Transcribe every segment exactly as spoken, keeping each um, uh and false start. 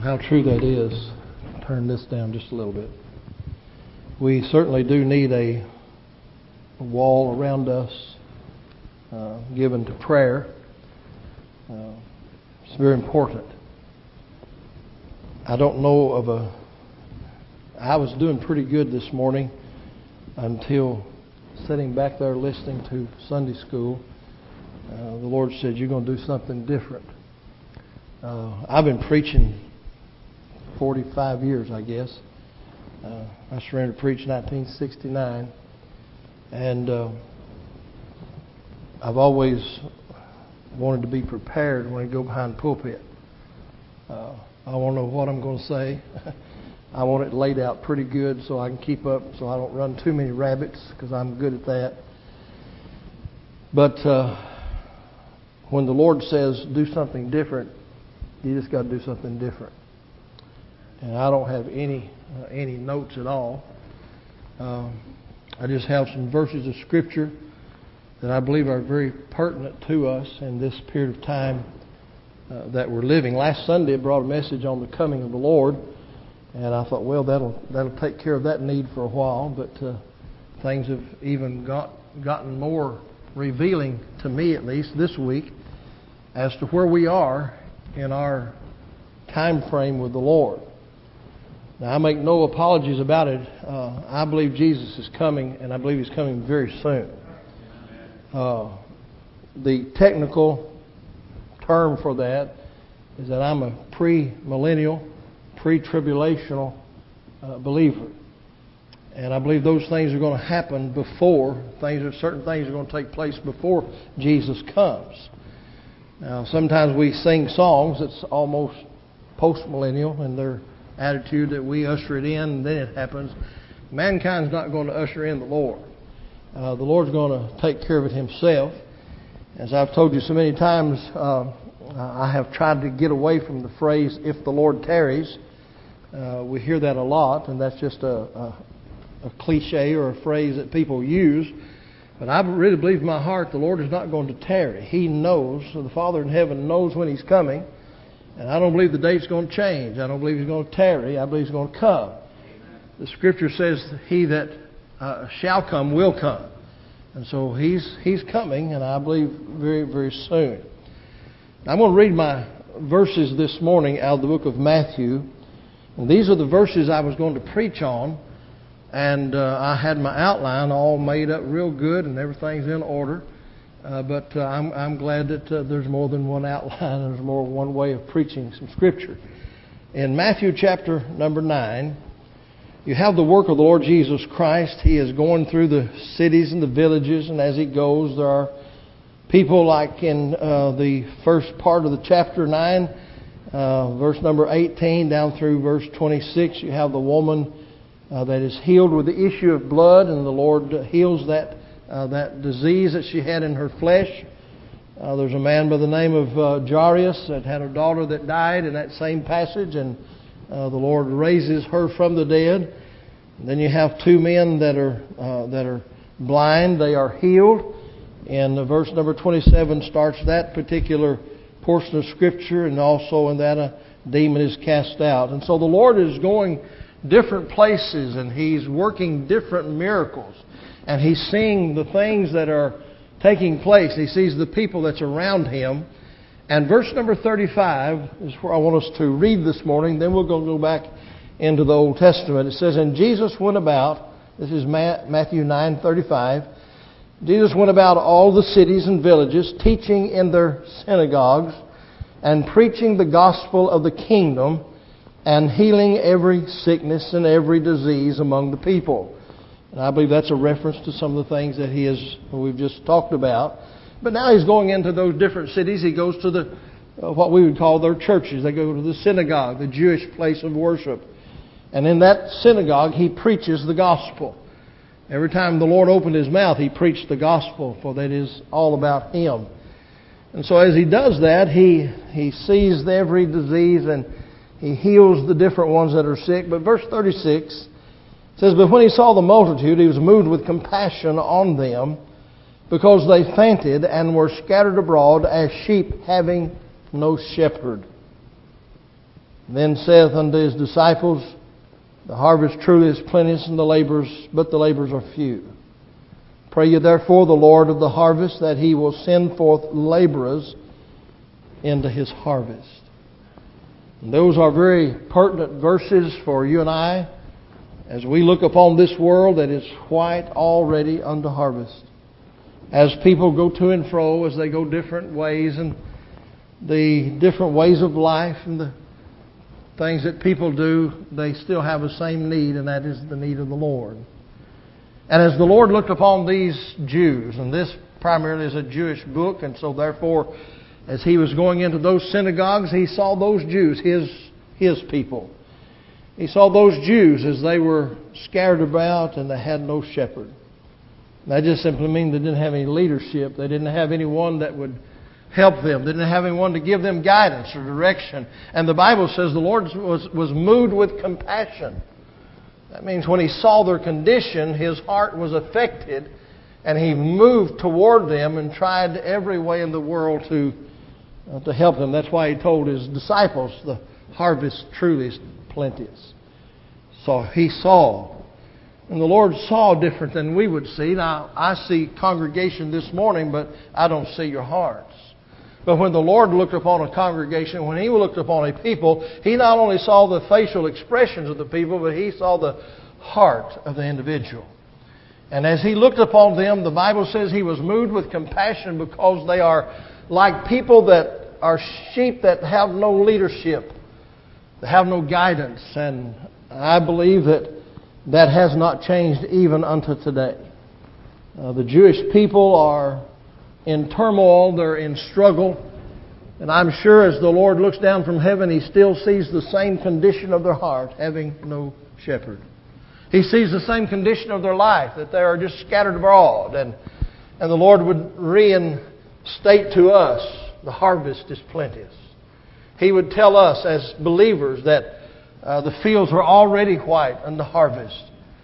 How true that is. Turn this down just a little bit. We certainly do need a, a wall around us uh, given to prayer. Uh, it's very important. I don't know of a... I was doing pretty good this morning until sitting back there listening to Sunday school. Uh, the Lord said, you're going to do something different. Uh, I've been preaching forty-five years, I guess. Uh, I surrendered to preach nineteen sixty-nine. And uh, I've always wanted to be prepared when I go behind the pulpit. Uh, I want to know what I'm going to say. I want it laid out pretty good so I can keep up, so I don't run too many rabbits, because I'm good at that. But uh, when the Lord says do something different, you just got to do something different. And I don't have any uh, any notes at all. Um, I just have some verses of Scripture that I believe are very pertinent to us in this period of time uh, that we're living. Last Sunday, I brought a message on the coming of the Lord, and I thought, well, that'll that'll take care of that need for a while. But uh, things have even got gotten more revealing to me, at least this week, as to where we are in our time frame with the Lord. Now, I make no apologies about it. Uh, I believe Jesus is coming, and I believe He's coming very soon. Uh, the technical term for that is that I'm a pre-millennial, pre-tribulational uh, believer. And I believe those things are going to happen before, things, certain things are going to take place before Jesus comes. Now, sometimes we sing songs that's almost post-millennial in their attitude that we usher it in and then it happens. Mankind's not going to usher in the Lord. Uh, the Lord's going to take care of it Himself. As I've told you so many times, uh, I have tried to get away from the phrase, if the Lord tarries. Uh, we hear that a lot, and that's just a, a, a cliche or a phrase that people use. But I really believe in my heart the Lord is not going to tarry. He knows, so the Father in heaven knows when He's coming. And I don't believe the date's going to change. I don't believe He's going to tarry. I believe He's going to come. The Scripture says, He that uh, shall come will come. And so He's He's coming, and I believe very, very soon. I'm going to read my verses this morning out of the book of Matthew. And these are the verses I was going to preach on. And uh, I had my outline all made up real good, and everything's in order. Uh, but uh, I'm, I'm glad that uh, there's more than one outline and there's more than one way of preaching some Scripture. In Matthew chapter number nine, you have the work of the Lord Jesus Christ. He is going through the cities and the villages, and as He goes, there are people like in uh, the first part of the chapter nine, uh, verse number eighteen down through verse twenty-six. You have the woman uh, that is healed with the issue of blood, and the Lord heals that Uh, that disease that she had in her flesh. Uh, there's a man by the name of uh, Jairus that had a daughter that died in that same passage, and uh, the Lord raises her from the dead. And then you have two men that are uh, that are blind. They are healed. And uh, verse number twenty-seven starts that particular portion of Scripture, and also in that a demon is cast out. And so the Lord is going different places, and He's working different miracles. And He's seeing the things that are taking place. He sees the people that's around Him. And verse number thirty-five is where I want us to read this morning. Then we're going to go back into the Old Testament. It says, and Jesus went about, this is Matthew nine thirty-five. Jesus went about all the cities and villages, teaching in their synagogues, and preaching the gospel of the kingdom, and healing every sickness and every disease among the people. And I believe that's a reference to some of the things that he has, we've just talked about. But now He's going into those different cities. He goes to the uh, what we would call their churches. They go to the synagogue, the Jewish place of worship. And in that synagogue, He preaches the gospel. Every time the Lord opened His mouth, He preached the gospel, for that is all about Him. And so as He does that, He, he sees every disease and He heals the different ones that are sick. But verse thirty-six says, but when He saw the multitude, He was moved with compassion on them, because they fainted and were scattered abroad as sheep having no shepherd. Then saith unto his disciples, The harvest truly is plenteous, and the laborers, but the laborers are few. Pray ye therefore the Lord of the harvest that He will send forth laborers into His harvest. And those are very pertinent verses for you and I as we look upon this world that is white already unto harvest. As people go to and fro, as they go different ways, and the different ways of life and the things that people do, they still have the same need, and that is the need of the Lord. And as the Lord looked upon these Jews, and this primarily is a Jewish book, and so therefore, as He was going into those synagogues, He saw those Jews, His, His people. He saw those Jews as they were scattered about and they had no shepherd. That just simply means they didn't have any leadership. They didn't have anyone that would help them. They didn't have anyone to give them guidance or direction. And the Bible says the Lord was, was moved with compassion. That means when He saw their condition, His heart was affected, and He moved toward them and tried every way in the world to, uh, to help them. That's why He told His disciples, the harvest truly is plenteous. So He saw. And the Lord saw different than we would see. Now, I see congregation this morning, but I don't see your hearts. But when the Lord looked upon a congregation, when He looked upon a people, He not only saw the facial expressions of the people, but He saw the heart of the individual. And as He looked upon them, the Bible says He was moved with compassion because they are like people that are sheep that have no leadership. They have no guidance. And I believe that that has not changed even unto today. Uh, the Jewish people are in turmoil, they're in struggle. And I'm sure as the Lord looks down from heaven, He still sees the same condition of their heart, having no shepherd. He sees the same condition of their life, that they are just scattered abroad. And, and the Lord would reinstate to us, the harvest is plenteous. He would tell us as believers that uh, the fields are already white unto harvest.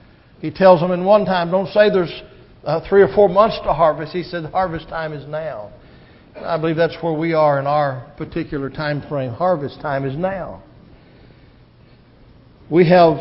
He tells them in one time, don't say there's Uh, three or four months to harvest. He said harvest time is now. I believe that's where we are in our particular time frame. Harvest time is now. We have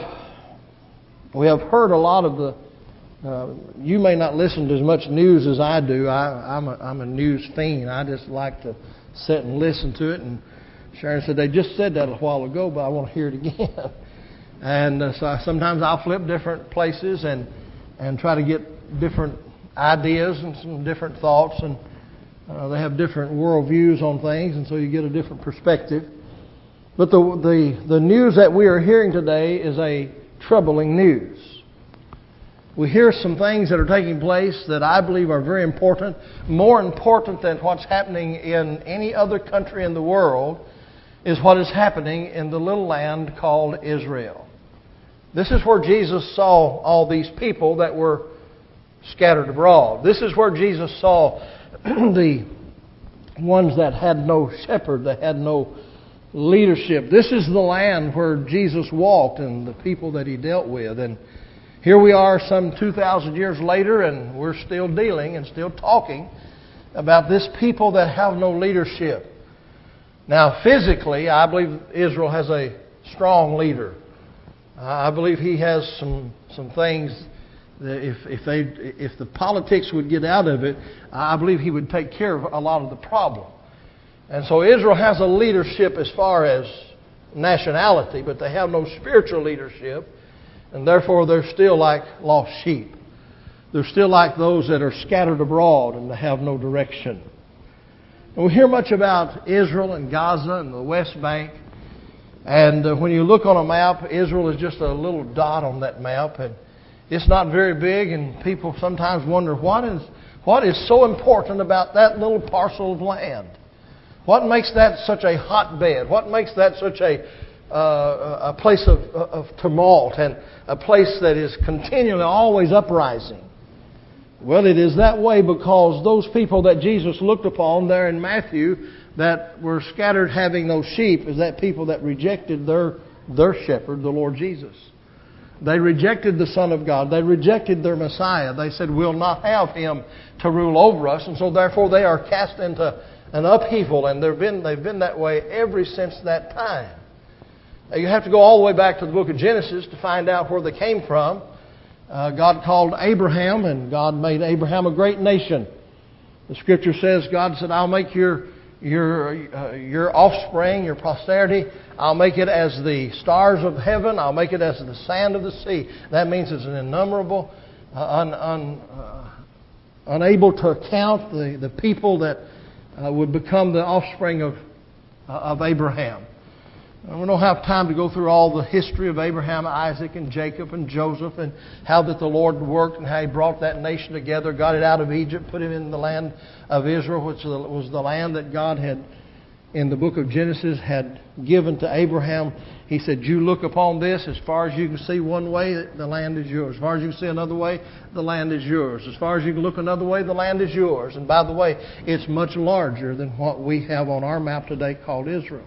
we have heard a lot of the. Uh, you may not listen to as much news as I do. I, I'm a, I'm a news fiend. I just like to sit and listen to it. And Sharon said they just said that a while ago, but I want to hear it again. And uh, so I, sometimes I'll flip different places and and try to get different ideas and some different thoughts, and uh, they have different worldviews on things, and so you get a different perspective. But the, the the news that we are hearing today is a troubling news. We hear some things that are taking place that I believe are very important, more important than what's happening in any other country in the world, is what is happening in the little land called Israel. This is where Jesus saw all these people that were scattered abroad. This is where Jesus saw the ones that had no shepherd, that had no leadership. This is the land where Jesus walked and the people that He dealt with. And here we are some two thousand years later, and we're still dealing and still talking about this people that have no leadership. Now, physically, I believe Israel has a strong leader. I believe he has some some things that if if they if the politics would get out of it, I believe he would take care of a lot of the problem. And so Israel has a leadership as far as nationality, but they have no spiritual leadership, and therefore they're still like lost sheep. They're still like those that are scattered abroad and they have no direction. And we hear much about Israel and Gaza and the West Bank. And uh, when you look on a map, Israel is just a little dot on that map, and it's not very big. And people sometimes wonder what is what is so important about that little parcel of land. What makes that such a hotbed? What makes that such a uh, a place of, of tumult and a place that is continually always uprising? Well, it is that way because those people that Jesus looked upon there in Matthew that were scattered having those sheep is that people that rejected their their shepherd, the Lord Jesus. They rejected the Son of God. They rejected their Messiah. They said, we'll not have Him to rule over us. And so therefore they are cast into an upheaval. And they've been, they've been that way ever since that time. You have to go all the way back to the book of Genesis to find out where they came from. Uh, God called Abraham, and God made Abraham a great nation. The Scripture says, God said, I'll make your your uh, your offspring, your posterity, I'll make it as the stars of heaven. I'll make it as the sand of the sea. That means it's an innumerable, uh, un, un, uh, unable to count the, the people that uh, would become the offspring of uh, of Abraham. We don't have time to go through all the history of Abraham, Isaac, and Jacob, and Joseph, and how that the Lord worked and how He brought that nation together, got it out of Egypt, put it in the land of Israel, which was the land that God had, in the book of Genesis, had given to Abraham. He said, you look upon this, as far as you can see one way, the land is yours. As far as you can see another way, the land is yours. As far as you can look another way, the land is yours. And by the way, it's much larger than what we have on our map today called Israel.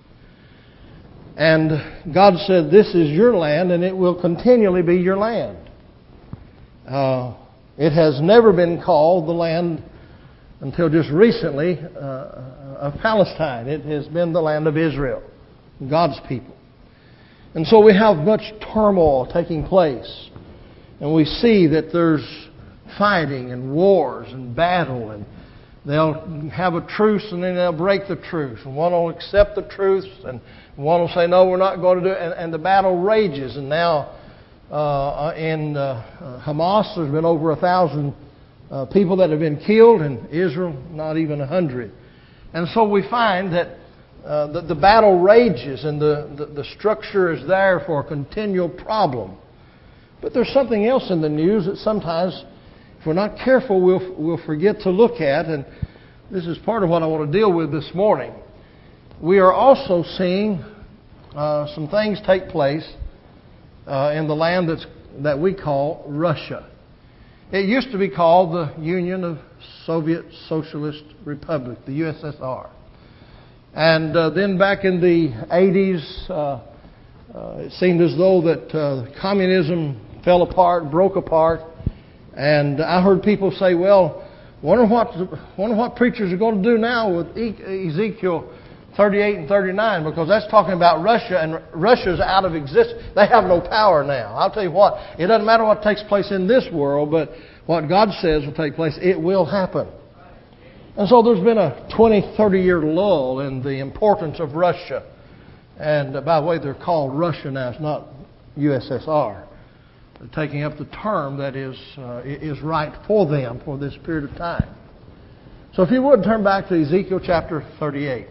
And God said, this is your land, and it will continually be your land. Uh, it has never been called the land, until just recently, uh, of Palestine. It has been the land of Israel, God's people. And so we have much turmoil taking place. And we see that there's fighting and wars and battle, and they'll have a truce and then they'll break the truce. And one will accept the truce and one will say, no, we're not going to do it. And, and the battle rages. And now uh, in uh, Hamas, there's been over a thousand uh, people that have been killed. In Israel, not even a hundred. And so we find that uh, the, the battle rages and the, the, the structure is there for a continual problem. But there's something else in the news that sometimes, if we're not careful, we'll, we'll forget to look at. And this is part of what I want to deal with this morning. We are also seeing uh, some things take place uh, in the land that's, that we call Russia. It used to be called the Union of Soviet Socialist Republic, the U S S R. And uh, then back in the eighties, uh, uh, it seemed as though that uh, communism fell apart, broke apart. And I heard people say, well, wonder what, wonder what preachers are going to do now with Ezekiel thirty-eight and thirty-nine, because that's talking about Russia, and Russia's out of existence. They have no power now. I'll tell you what, it doesn't matter what takes place in this world, but what God says will take place, it will happen. And so there's been a twenty, thirty year lull in the importance of Russia. And uh, by the way, they're called Russia now. It's not U S S R. They're taking up the term that is uh, is right for them for this period of time. So if you would, turn back to Ezekiel chapter thirty-eight.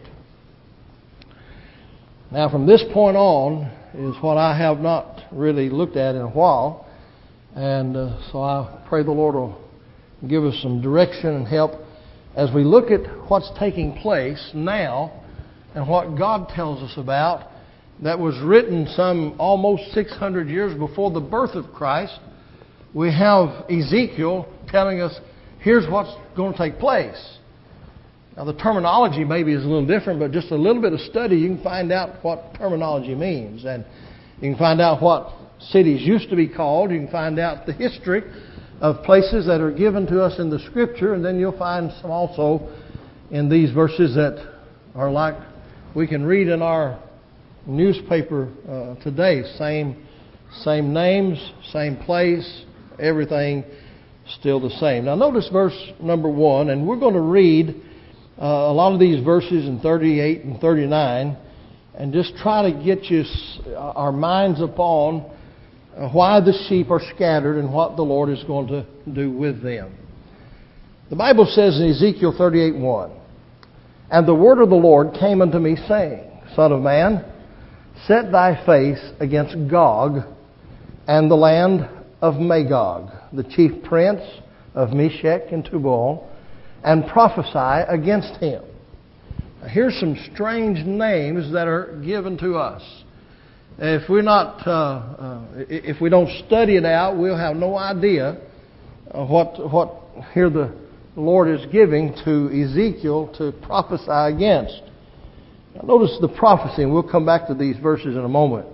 Now, from this point on is what I have not really looked at in a while. And uh, so I pray the Lord will give us some direction and help as we look at what's taking place now and what God tells us about that was written some almost six hundred years before the birth of Christ. We have Ezekiel telling us, here's what's going to take place. Now, the terminology maybe is a little different, but just a little bit of study, you can find out what terminology means. And you can find out what cities used to be called. You can find out the history of places that are given to us in the Scripture. And then you'll find some also in these verses that are like we can read in our newspaper uh, today. Same, same names, same place, everything still the same. Now, notice verse number one, and we're going to read Uh, a lot of these verses in thirty-eight and thirty-nine, and just try to get you our minds upon uh, why the sheep are scattered and what the Lord is going to do with them. The Bible says in Ezekiel thirty-eight one, and the word of the Lord came unto me, saying, Son of man, set thy face against Gog and the land of Magog, the chief prince of Meshech and Tubal, and prophesy against him. Now, here's some strange names that are given to us. If we're not, uh, uh, if we don't study it out, we'll have no idea what what here the Lord is giving to Ezekiel to prophesy against. Now, notice the prophecy, and we'll come back to these verses in a moment.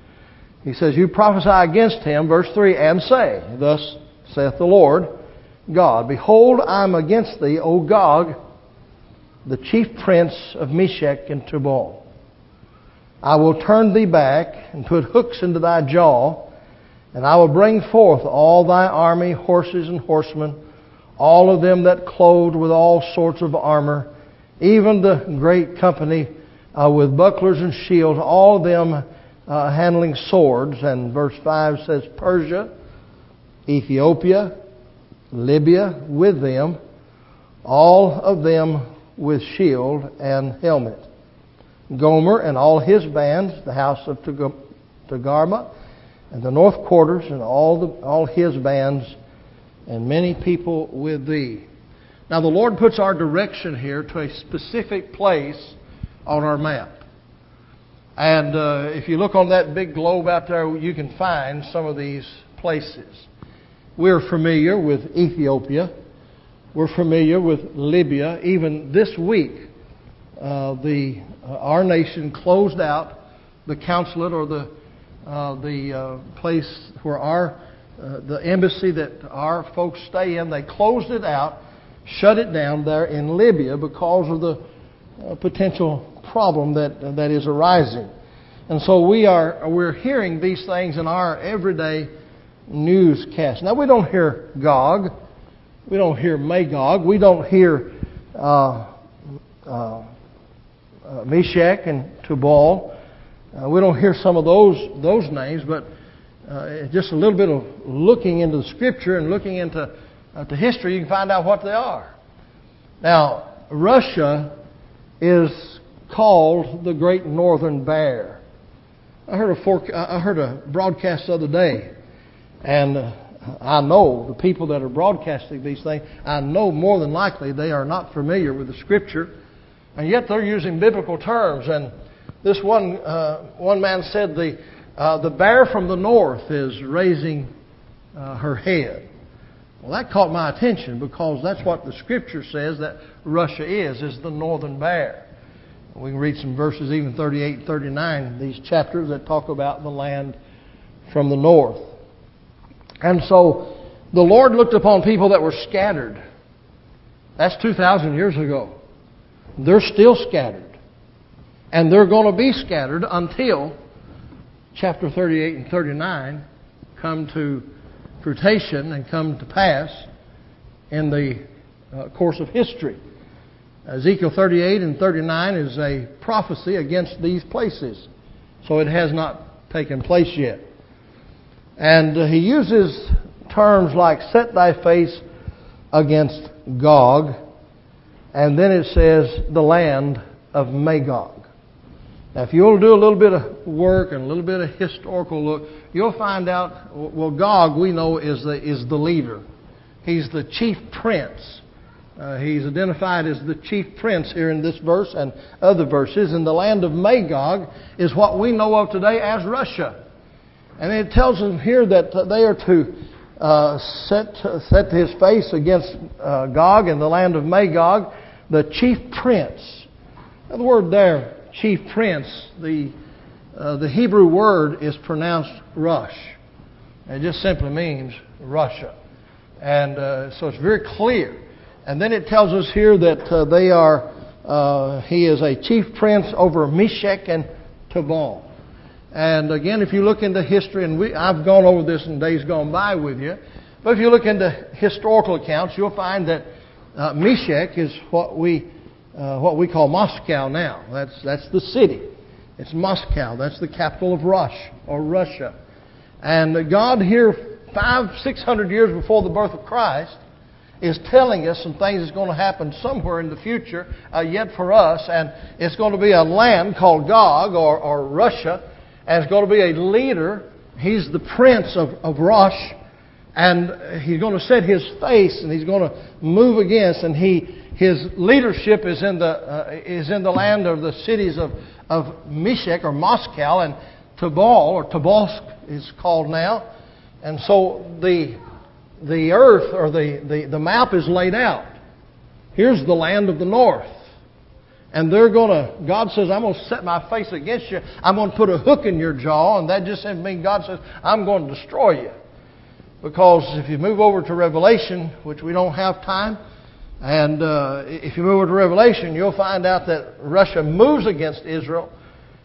He says, "You prophesy against him," verse three, "and say, Thus saith the Lord God, Behold, I am against thee, O Gog, the chief prince of Meshech and Tubal." I will turn thee back and put hooks into thy jaw, and I will bring forth all thy army, horses and horsemen, all of them that clothed with all sorts of armor, even the great company uh, with bucklers and shields, all of them uh, handling swords. And verse five says, Persia, Ethiopia, Libya with them, all of them with shield and helmet. Gomer and all his bands, the house of Togarmah, and the north quarters, and all the, all his bands, and many people with thee. Now the Lord puts our direction here to a specific place on our map. And uh, if you look on that big globe out there, you can find some of these places. We're familiar with Ethiopia. We're familiar with Libya. Even this week, uh, the uh, our nation closed out the consulate or the uh, the uh, place where our uh, the embassy that our folks stay in. They closed it out, shut it down there in Libya because of the uh, potential problem that uh, that is arising. And so we are we're hearing these things in our everyday newscast. Now we don't hear Gog, we don't hear Magog, we don't hear uh, uh, uh, Meshach and Tubal. Uh, we don't hear some of those those names, but uh, just a little bit of looking into the Scripture and looking into uh, to history, you can find out what they are. Now, Russia is called the Great Northern Bear. I heard a forec- I heard a broadcast the other day, and uh, I know the people that are broadcasting these things, I know more than likely they are not familiar with the Scripture, and yet they're using biblical terms. And this one uh, one man said the uh, the bear from the north is raising uh, her head. Well, that caught my attention because that's what the Scripture says that Russia is, is the northern bear. We can read some verses, even thirty-eight and thirty-nine, these chapters that talk about the land from the north. And so the Lord looked upon people that were scattered. That's two thousand years ago. They're still scattered. And they're going to be scattered until chapter thirty-eight and thirty-nine come to fruition and come to pass in the uh, course of history. Ezekiel thirty-eight and thirty-nine is a prophecy against these places. So it has not taken place yet. And uh, he uses terms like set thy face against Gog, and then it says the land of Magog. Now if you'll do a little bit of work and a little bit of historical look, you'll find out, well, Gog we know is the, is the leader. He's the chief prince. Uh, he's identified as the chief prince here in this verse and other verses. And the land of Magog is what we know of today as Russia. And it tells them here that they are to uh, set set his face against uh, Gog in the land of Magog, the chief prince. Now, the word there, chief prince, the uh, the Hebrew word is pronounced Rush. It just simply means Russia. And uh, so it's very clear. And then it tells us here that uh, they are, uh, he is a chief prince over Meshach and Tubal. And again, if you look into history, and we, I've gone over this in days gone by with you, but if you look into historical accounts, you'll find that uh, Meshach is what we uh, what we call Moscow now. That's that's the city. It's Moscow. That's the capital of Rush or Russia. And God here, five, six hundred years before the birth of Christ, is telling us some things that's going to happen somewhere in the future uh, yet for us. And it's going to be a land called Gog or, or Russia. And it's going to be a leader. He's the prince of, of Rush. And he's going to set his face and he's going to move against. And he his leadership is in the uh, is in the land of the cities of, of Meshach or Moscow and Tubal or Tobolsk is called now. And so the The earth or the, the, the map is laid out. Here's the land of the north. And they're going to, God says, I'm going to set my face against you. I'm going to put a hook in your jaw. And that just means God says, I'm going to destroy you. Because if you move over to Revelation, which we don't have time, and uh, if you move over to Revelation, you'll find out that Russia moves against Israel.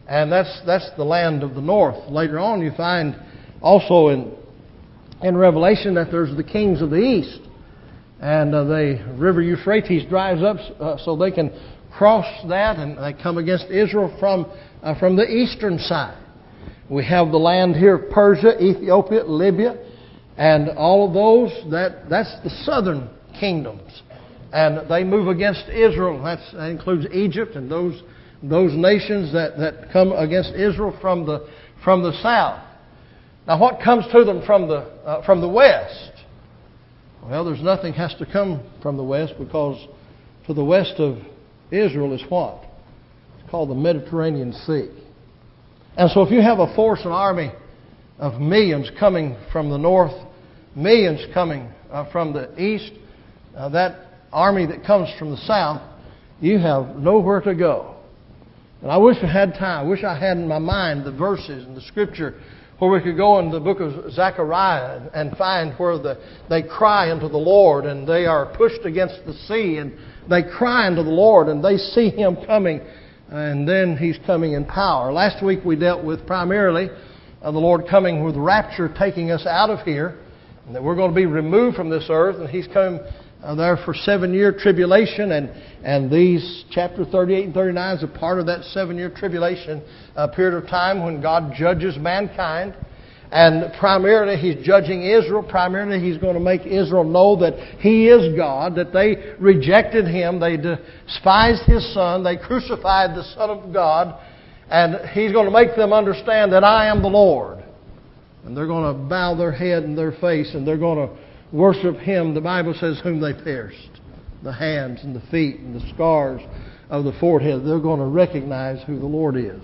And that's that's the land of the north. Later on you find also in in Revelation that there's the kings of the east. And uh, the river Euphrates dries up uh, so they can cross that, and they come against Israel from uh, from the eastern side. We have the land here, Persia, Ethiopia, Libya, and all of those, that that's the southern kingdoms. And they move against Israel. That's, that includes Egypt and those those nations that, that come against Israel from the from the south. Now, what comes to them from the uh, from the west? Well, there's nothing has to come from the west, because to the west of Israel is what? It's called the Mediterranean Sea. And so if you have a force, an army of millions coming from the north, millions coming uh, from the east, uh, that army that comes from the south, you have nowhere to go. And I wish I had time. I wish I had in my mind the verses in the Scripture where we could go in the book of Zechariah and find where the, they cry unto the Lord, and they are pushed against the sea, and they cry unto the Lord, and they see Him coming, and then He's coming in power. Last week we dealt with primarily uh, the Lord coming with rapture, taking us out of here, and that we're going to be removed from this earth, and He's come uh, there for seven-year tribulation, and, and these chapter thirty-eight and thirty-nine is a part of that seven-year tribulation uh, period of time when God judges mankind. And primarily He's judging Israel. Primarily He's going to make Israel know that He is God, that they rejected Him, they despised His Son, they crucified the Son of God, and He's going to make them understand that I am the Lord. And they're going to bow their head and their face, and they're going to worship Him, the Bible says, whom they pierced. The hands and the feet and the scars of the forehead. They're going to recognize who the Lord is.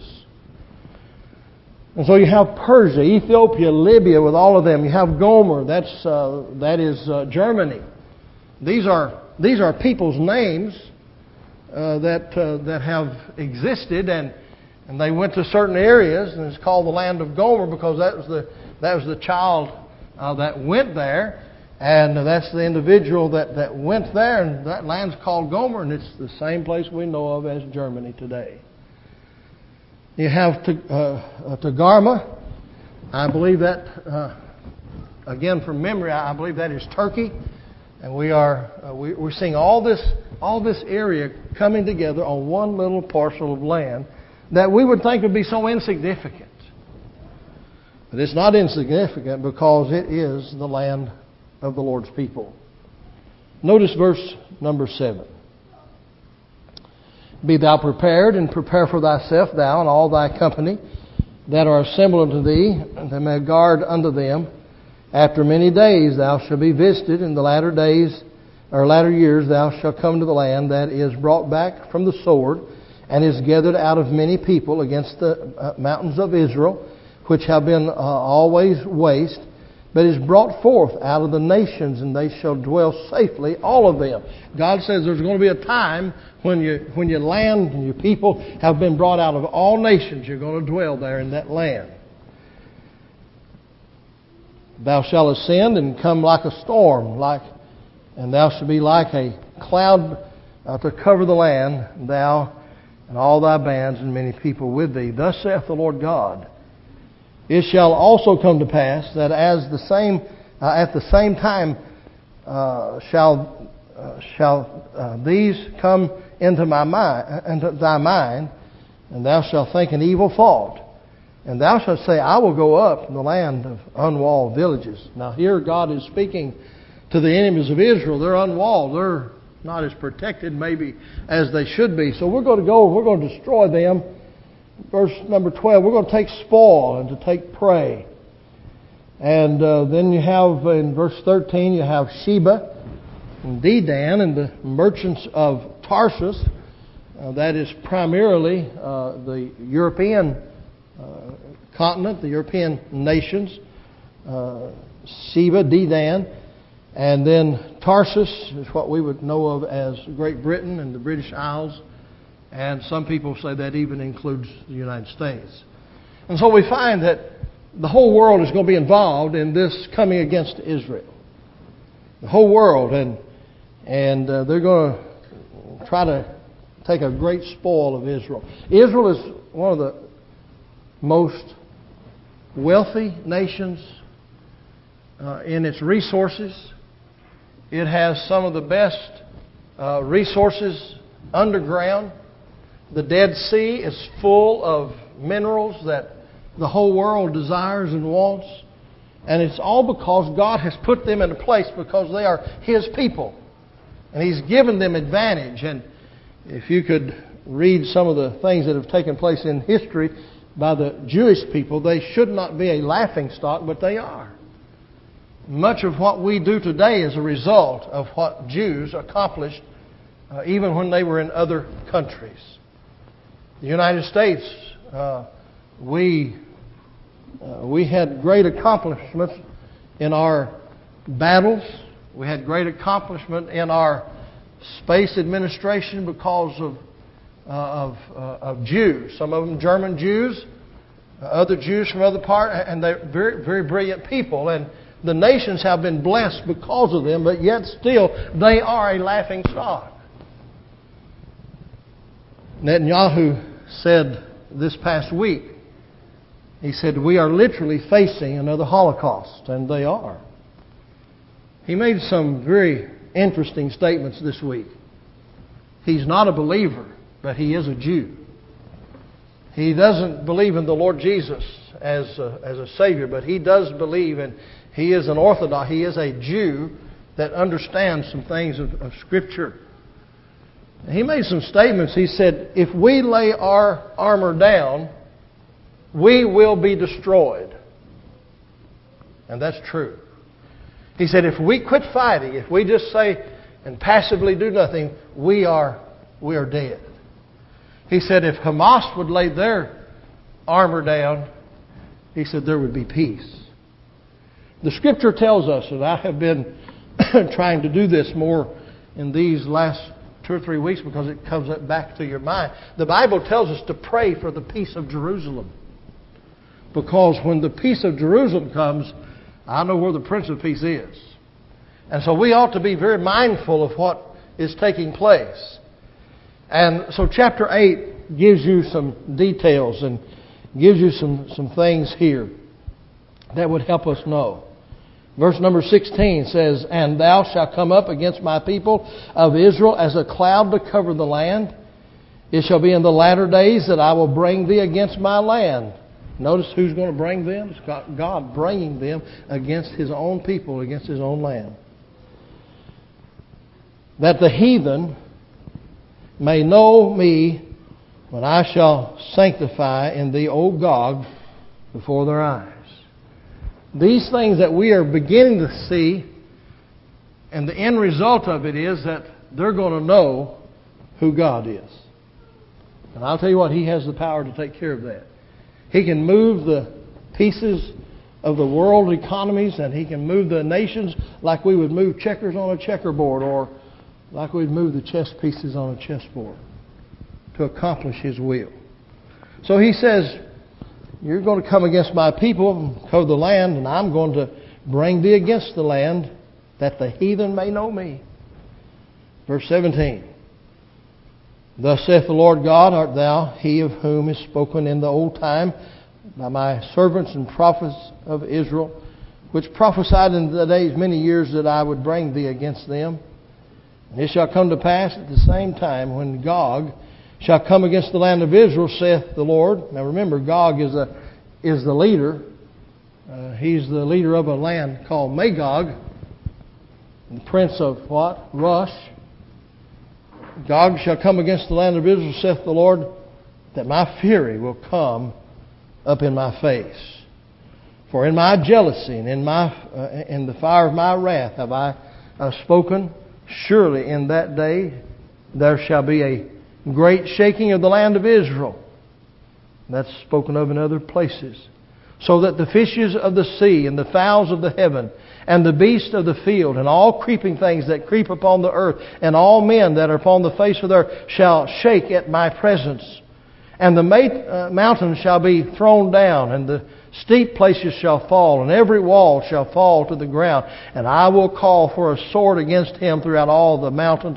And so you have Persia, Ethiopia, Libya with all of them. You have Gomer, that's uh, that is uh, Germany. These are these are people's names uh, that uh, that have existed, and and they went to certain areas, and it's called the land of Gomer because that was the that was the child uh, that went there, and that's the individual that, that went there, and that land's called Gomer, and it's the same place we know of as Germany today. You have uh, Togarmah. I believe that, uh, again from memory, I believe that is Turkey. And we are uh, we, we're seeing all this all this area coming together on one little parcel of land that we would think would be so insignificant. But it's not insignificant because it is the land of the Lord's people. Notice verse number seven. Be thou prepared, and prepare for thyself, thou and all thy company that are assembled unto thee, and they may guard unto them. After many days thou shalt be visited, in the latter days, or latter years thou shalt come to the land that is brought back from the sword, and is gathered out of many people against the uh, mountains of Israel, which have been uh, always waste, but is brought forth out of the nations, and they shall dwell safely, all of them. God says there's going to be a time when you when your land and your people have been brought out of all nations. You're going to dwell there in that land. Thou shalt ascend and come like a storm, like, and thou shalt be like a cloud uh, to cover the land, thou and all thy bands and many people with thee. Thus saith the Lord God. It shall also come to pass that as the same uh, at the same time uh, shall uh, shall uh, these come into my mind, into thy mind, and thou shalt think an evil thought, and thou shalt say, I will go up in the land of unwalled villages. Now here God is speaking to the enemies of Israel. They're unwalled. They're not as protected maybe as they should be. So we're going to go. We're going to destroy them. Verse number twelve, we're going to take spoil and to take prey. And uh, then you have, in verse thirteen, you have Sheba and Dedan and the merchants of Tarshish. Uh, that is primarily uh, the European uh, continent, the European nations. Uh, Sheba, Dedan. And then Tarshish is what we would know of as Great Britain and the British Isles. And some people say that even includes the United States. And so we find that the whole world is going to be involved in this coming against Israel. The whole world. And and uh, they're going to try to take a great spoil of Israel. Israel is one of the most wealthy nations uh, in its resources. It has some of the best uh, resources underground. The Dead Sea is full of minerals that the whole world desires and wants. And it's all because God has put them in a place because they are His people. And He's given them advantage. And if you could read some of the things that have taken place in history by the Jewish people, they should not be a laughingstock, but they are. Much of what we do today is a result of what Jews accomplished uh, even when they were in other countries. The United States, uh, we uh, we had great accomplishments in our battles. We had great accomplishment in our space administration because of uh, of, uh, of Jews. Some of them German Jews, uh, other Jews from other parts, and they're very very brilliant people. And the nations have been blessed because of them, but yet still they are a laughing stock. Netanyahu said this past week, he said, we are literally facing another Holocaust, and they are. He made some very interesting statements this week. He's not a believer, but he is a Jew. He doesn't believe in the Lord Jesus as a, as a Savior, but he does believe in, he is an Orthodox, he is a Jew that understands some things of, of Scripture. He made some statements. He said, if we lay our armor down, we will be destroyed. And that's true. He said, if we quit fighting, if we just say and passively do nothing, we are, we are dead. He said, if Hamas would lay their armor down, he said, there would be peace. The Scripture tells us, and I have been trying to do this more in these last two or three weeks because it comes back to your mind. The Bible tells us to pray for the peace of Jerusalem. Because when the peace of Jerusalem comes, I know where the Prince of Peace is. And so we ought to be very mindful of what is taking place. And so chapter eight gives you some details and gives you some, some things here that would help us know. Verse number sixteen says, and thou shalt come up against my people of Israel as a cloud to cover the land. It shall be in the latter days that I will bring thee against my land. Notice who's going to bring them? It's God bringing them against His own people, against His own land. That the heathen may know me when I shall sanctify in thee, O Gog, before their eyes. These things that we are beginning to see, and the end result of it is that they're going to know who God is. And I'll tell you what, He has the power to take care of that. He can move the pieces of the world economies, and He can move the nations like we would move checkers on a checkerboard, or like we'd move the chess pieces on a chessboard to accomplish His will. So He says, you're going to come against my people, cover the land, and I'm going to bring thee against the land, that the heathen may know me. Verse seventeen. Thus saith the Lord God, art thou he of whom is spoken in the old time by my servants and prophets of Israel, which prophesied in the days many years that I would bring thee against them. And it shall come to pass at the same time when Gog shall come against the land of Israel, saith the Lord. Now remember, Gog is a is the leader. Uh, he's the leader of a land called Magog, the prince of what? Rush. Gog shall come against the land of Israel, saith the Lord, that my fury will come up in my face. For in my jealousy and in my uh, in the fire of my wrath have I uh, spoken. Surely in that day there shall be a great shaking of the land of Israel. That's spoken of in other places. So that the fishes of the sea and the fowls of the heaven and the beasts of the field and all creeping things that creep upon the earth and all men that are upon the face of the earth shall shake at my presence. And the ma- uh, mountains shall be thrown down, and the steep places shall fall, and every wall shall fall to the ground. And I will call for a sword against him throughout all the mountains,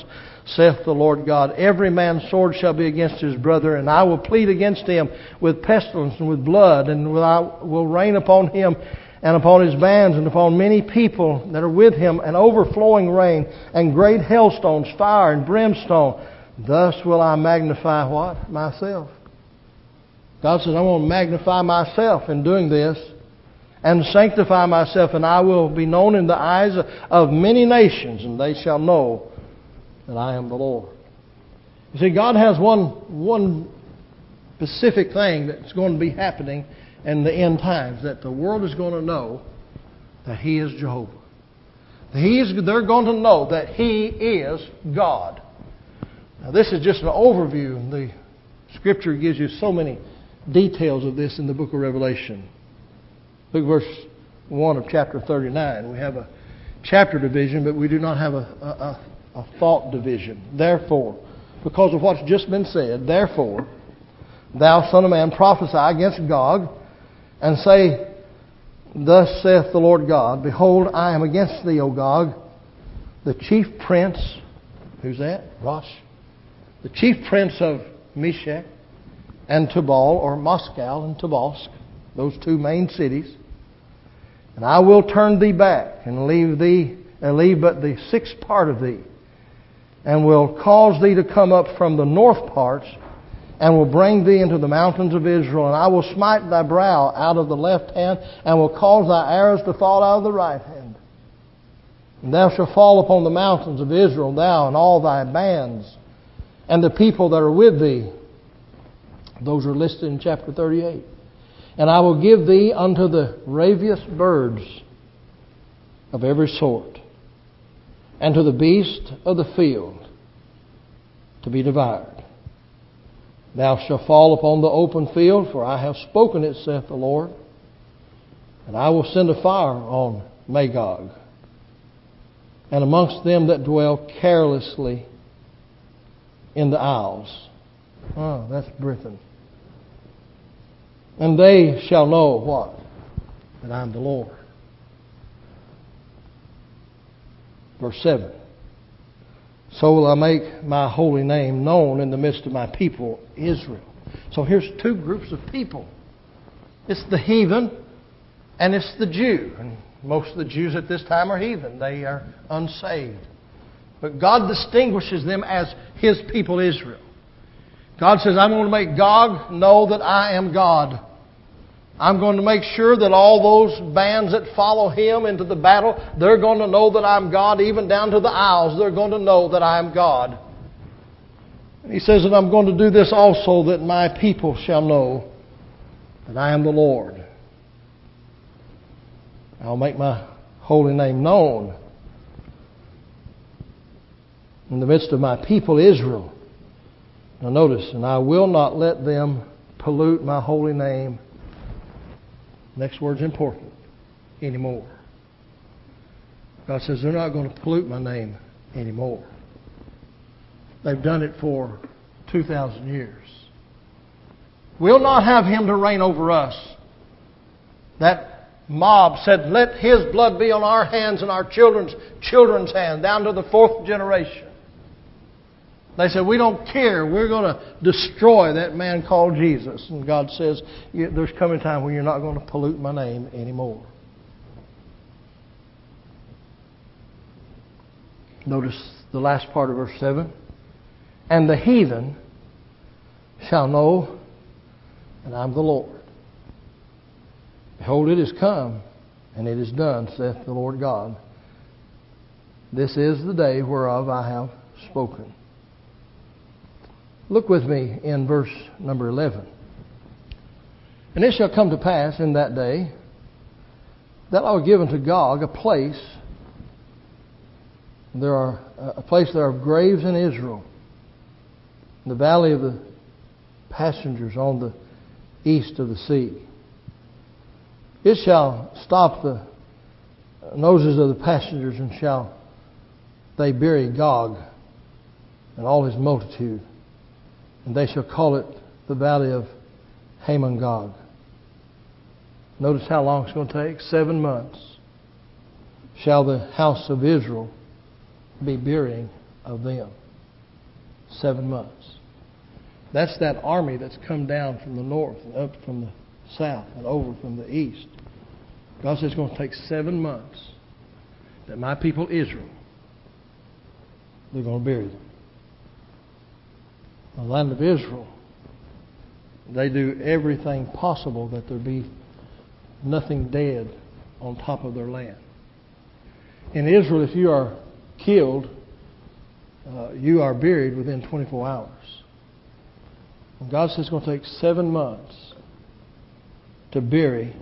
saith the Lord God. Every man's sword shall be against his brother, and I will plead against him with pestilence and with blood, and I will rain upon him and upon his bands and upon many people that are with him an overflowing rain and great hailstones, fire and brimstone. Thus will I magnify what? Myself. God says, I want to magnify myself in doing this and sanctify myself, and I will be known in the eyes of many nations, and they shall know that I am the Lord. You see, God has one, one specific thing that's going to be happening in the end times, that the world is going to know that He is Jehovah. He is, they're going to know that He is God. Now, this is just an overview. The Scripture gives you so many details of this in the book of Revelation. Look at verse one of chapter thirty-nine. We have a chapter division, but we do not have a, a, a thought division. Therefore, because of what's just been said, therefore, thou son of man, prophesy against Gog, and say, Thus saith the Lord God, Behold, I am against thee, O Gog, the chief prince. Who's that? Rosh. The chief prince of Meshech and Tubal, or Moscow and Tobolsk, those two main cities. And I will turn thee back and leave thee, and leave but the sixth part of thee, and will cause thee to come up from the north parts, and will bring thee into the mountains of Israel, and I will smite thy brow out of the left hand, and will cause thy arrows to fall out of the right hand. And thou shalt fall upon the mountains of Israel, thou and all thy bands, and the people that are with thee. Those are listed in chapter thirty-eight. And I will give thee unto the raveous birds of every sort, and to the beast of the field to be devoured. Thou shalt fall upon the open field, for I have spoken it, saith the Lord. And I will send a fire on Magog, and amongst them that dwell carelessly in the isles. Oh, that's Britain. And they shall know what? That I am the Lord. Verse seven. So will I make my holy name known in the midst of my people, Israel. So here's two groups of people. It's the heathen and it's the Jew. And most of the Jews at this time are heathen. They are unsaved. But God distinguishes them as His people, Israel. God says, I'm going to make Gog know that I am God. I'm going to make sure that all those bands that follow him into the battle, they're going to know that I'm God. Even down to the isles, they're going to know that I am God. And He says that I'm going to do this also, that my people shall know that I am the Lord. I'll make my holy name known in the midst of my people, Israel. Now notice, and I will not let them pollute my holy name. Next word's important. Anymore. God says they're not going to pollute my name anymore. They've done it for two thousand years. We'll not have him to reign over us. That mob said, let his blood be on our hands and our children's children's hands, down to the fourth generation. They said, we don't care. We're going to destroy that man called Jesus. And God says, there's coming a time when you're not going to pollute my name anymore. Notice the last part of verse seven. And the heathen shall know that I'm the Lord. Behold, it is come, and it is done, saith the Lord God. This is the day whereof I have spoken. Look with me in verse number eleven. And it shall come to pass in that day that I will give unto Gog a place. There are a place there of graves in Israel, in the valley of the passengers on the east of the sea. It shall stop the noses of the passengers, and shall they bury Gog and all his multitude. And they shall call it the valley of Hamon-Gog. Notice how long it's going to take. Seven months shall the house of Israel be burying of them. Seven months. That's that army that's come down from the north and up from the south and over from the east. God says it's going to take seven months that my people Israel, they're going to bury them. The land of Israel, they do everything possible that there be nothing dead on top of their land. In Israel, if you are killed, uh, you are buried within twenty-four hours. And God says it's going to take seven months to bury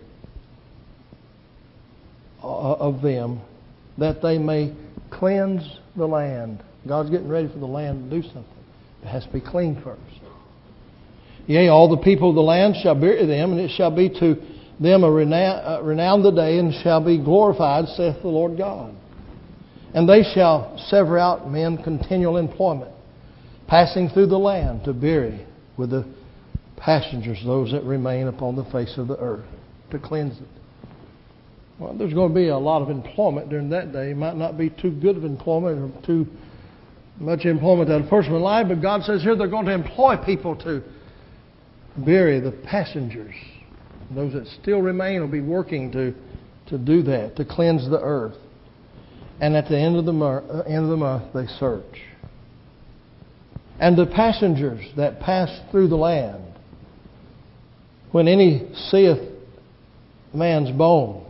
of them, that they may cleanse the land. God's getting ready for the land to do something. It has to be clean first. Yea, all the people of the land shall bury them, and it shall be to them a renown, uh, renowned the day, and shall be glorified, saith the Lord God. And they shall sever out men continual employment, passing through the land to bury with the passengers those that remain upon the face of the earth, to cleanse it. Well, there's going to be a lot of employment during that day. It might not be too good of employment or too much employment that a person would like, but God says here they're going to employ people to bury the passengers. Those that still remain will be working to, to do that, to cleanse the earth. And at the end of the month, uh, end of the month, they search. And the passengers that pass through the land, when any seeth man's bone,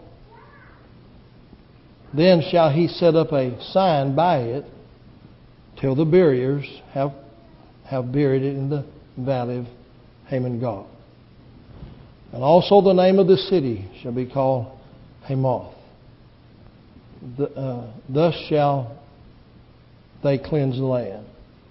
then shall he set up a sign by it till the buriers have, have buried it in the valley of Haman-Gog. And also the name of the city shall be called Hamoth. The, uh, thus shall they cleanse the land.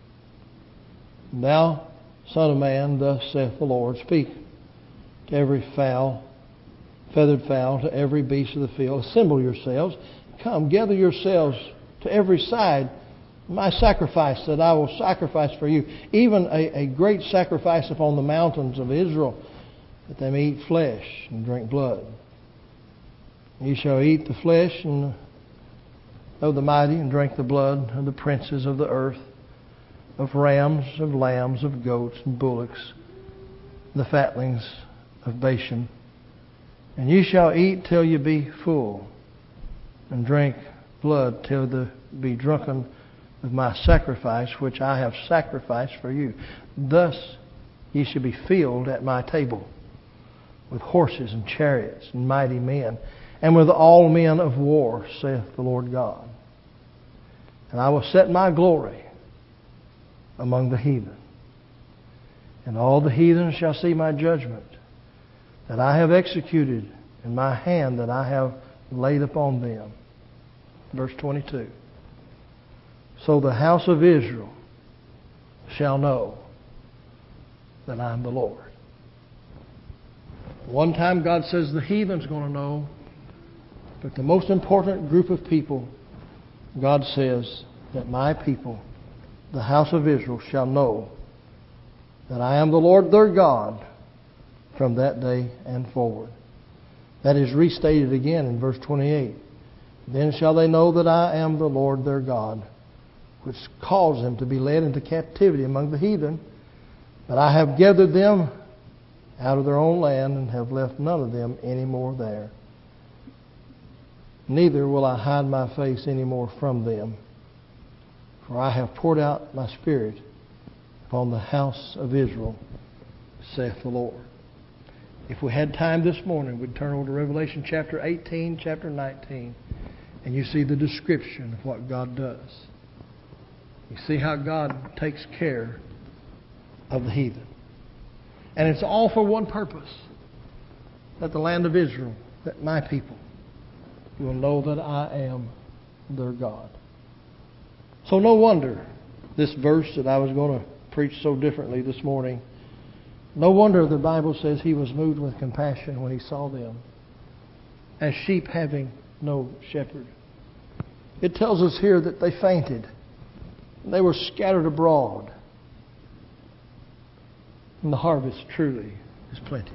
Thou, son of man, thus saith the Lord, speak to every fowl, feathered fowl, to every beast of the field. Assemble yourselves. Come, gather yourselves to every side. My sacrifice that I will sacrifice for you, even a, a great sacrifice upon the mountains of Israel, that they may eat flesh and drink blood. Ye shall eat the flesh and of the mighty, and drink the blood of the princes of the earth, of rams, of lambs, of goats, and bullocks, the fatlings of Bashan. And ye shall eat till ye be full, and drink blood till the be drunken of my sacrifice, which I have sacrificed for you. Thus ye shall be filled at my table, with horses and chariots and mighty men, and with all men of war, saith the Lord God. And I will set my glory among the heathen. And all the heathen shall see my judgment, that I have executed in my hand, that I have laid upon them. Verse twenty-two. So the house of Israel shall know that I am the Lord. One time God says the heathen's going to know, but the most important group of people, God says that my people, the house of Israel, shall know that I am the Lord their God from that day and forward. That is restated again in verse twenty-eight. Then shall they know that I am the Lord their God, which caused them to be led into captivity among the heathen. But I have gathered them out of their own land, and have left none of them any more there. Neither will I hide my face any more from them, for I have poured out my Spirit upon the house of Israel, saith the Lord. If we had time this morning, we'd turn over to Revelation chapter eighteen, chapter nineteen, and you see the description of what God does. You see how God takes care of the heathen. And it's all for one purpose, that the land of Israel, that my people, will know that I am their God. So no wonder this verse that I was going to preach so differently this morning, no wonder the Bible says he was moved with compassion when he saw them as sheep having no shepherd. It tells us here that they fainted. They were scattered abroad. And the harvest truly is plenteous.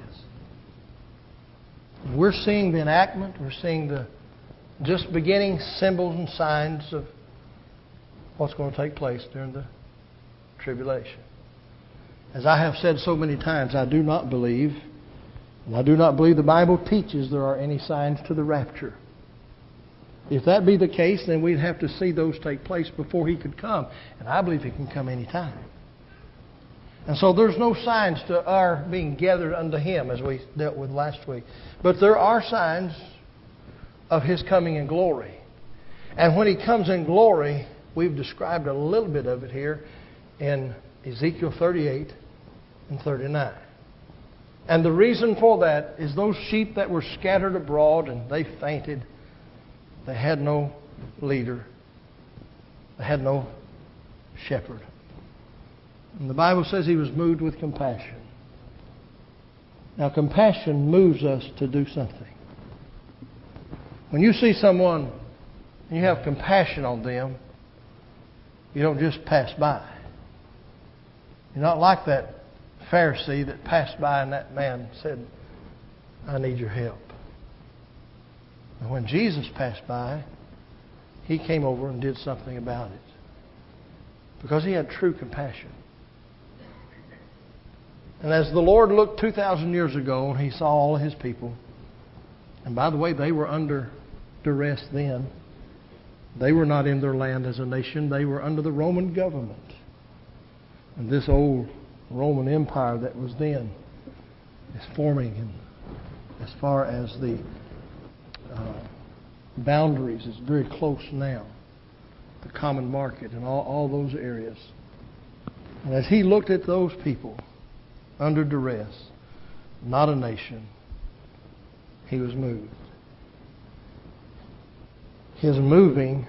We're seeing the enactment. We're seeing the just beginning symbols and signs of what's going to take place during the tribulation. As I have said so many times, I do not believe, and I do not believe the Bible teaches there are any signs to the rapture. If that be the case, then we'd have to see those take place before He could come. And I believe He can come any time. And so there's no signs to our being gathered unto Him, as we dealt with last week. But there are signs of His coming in glory. And when He comes in glory, we've described a little bit of it here in Ezekiel thirty-eight and thirty-nine. And the reason for that is those sheep that were scattered abroad and they fainted, they had no leader. They had no shepherd. And the Bible says He was moved with compassion. Now, compassion moves us to do something. When you see someone and you have compassion on them, you don't just pass by. You're not like that Pharisee that passed by and that man said, I need your help. And when Jesus passed by, He came over and did something about it. Because He had true compassion. And as the Lord looked two thousand years ago and He saw all of His people, and by the way, they were under duress then. They were not in their land as a nation. They were under the Roman government. And this old Roman Empire that was then is forming. And as far as the uh, boundaries, it's very close now. The common market and all, all those areas. And as He looked at those people under duress, not a nation, He was moved. His moving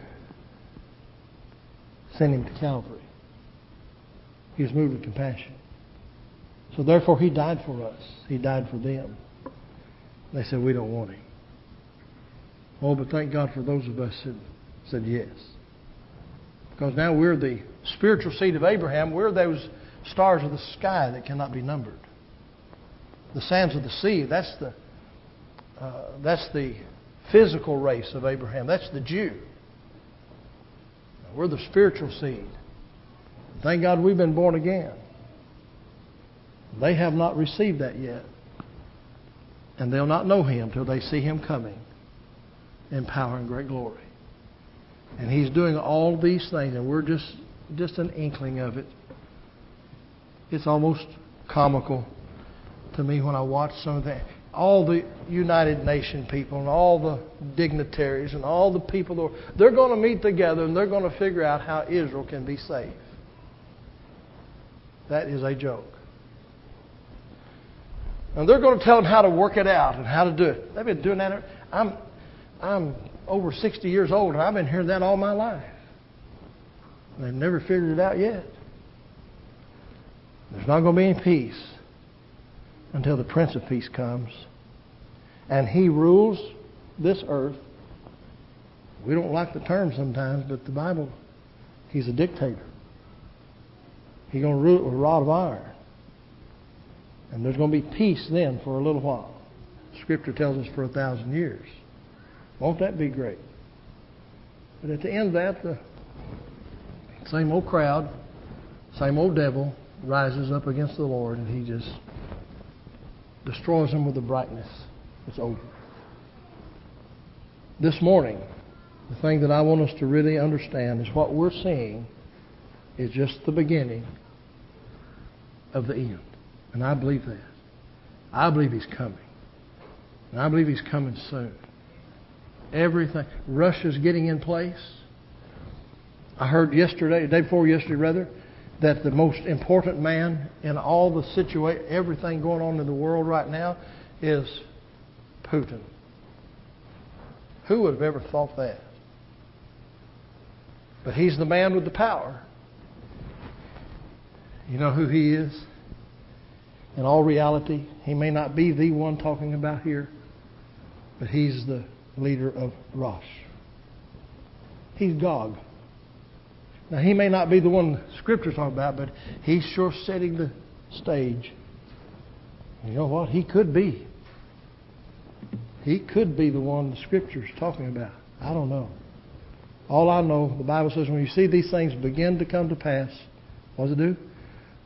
sent Him to Calvary. He was moved with compassion. So therefore He died for us. He died for them. They said, we don't want Him. Oh, but thank God for those of us that said yes. Because now we're the spiritual seed of Abraham. We're those stars of the sky that cannot be numbered. The sands of the sea, that's the uh, that's the physical race of Abraham. That's the Jew. We're the spiritual seed. Thank God we've been born again. They have not received that yet. And they'll not know Him till they see Him coming in power and great glory. And He's doing all these things, and we're just, just an inkling of it. It's almost comical to me when I watch some of that. All the United Nations people and all the dignitaries and all the people, they're going to meet together and they're going to figure out how Israel can be saved. That is a joke. And they're going to tell them how to work it out and how to do it. They've been doing that. I'm, I'm over sixty years old and I've been hearing that all my life. They've never figured it out yet. There's not going to be any peace until the Prince of Peace comes. And He rules this earth. We don't like the term sometimes, but the Bible, He's a dictator. He's going to rule with a rod of iron. And there's going to be peace then for a little while. Scripture tells us for a thousand years. Won't that be great? But at the end of that, the same old crowd, same old devil rises up against the Lord, and he just destroys them with the brightness. It's over. This morning, the thing that I want us to really understand is what we're seeing is just the beginning of the end. And I believe that. I believe He's coming. And I believe He's coming soon. Everything. Russia's getting in place. I heard yesterday, the day before yesterday rather, that the most important man in all the situation, everything going on in the world right now is Putin. Who would have ever thought that? But he's the man with the power. You know who he is? In all reality, he may not be the one talking about here, but he's the leader of Rosh. He's Gog. Now, he may not be the one the Scripture's talking about, but he's sure setting the stage. You know what? He could be. He could be the one the Scripture's talking about. I don't know. All I know, the Bible says when you see these things begin to come to pass, what does it do?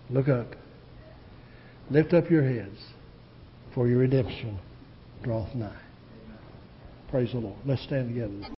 Look up. Lift up your heads, for your redemption draweth nigh. Praise the Lord. Let's stand together.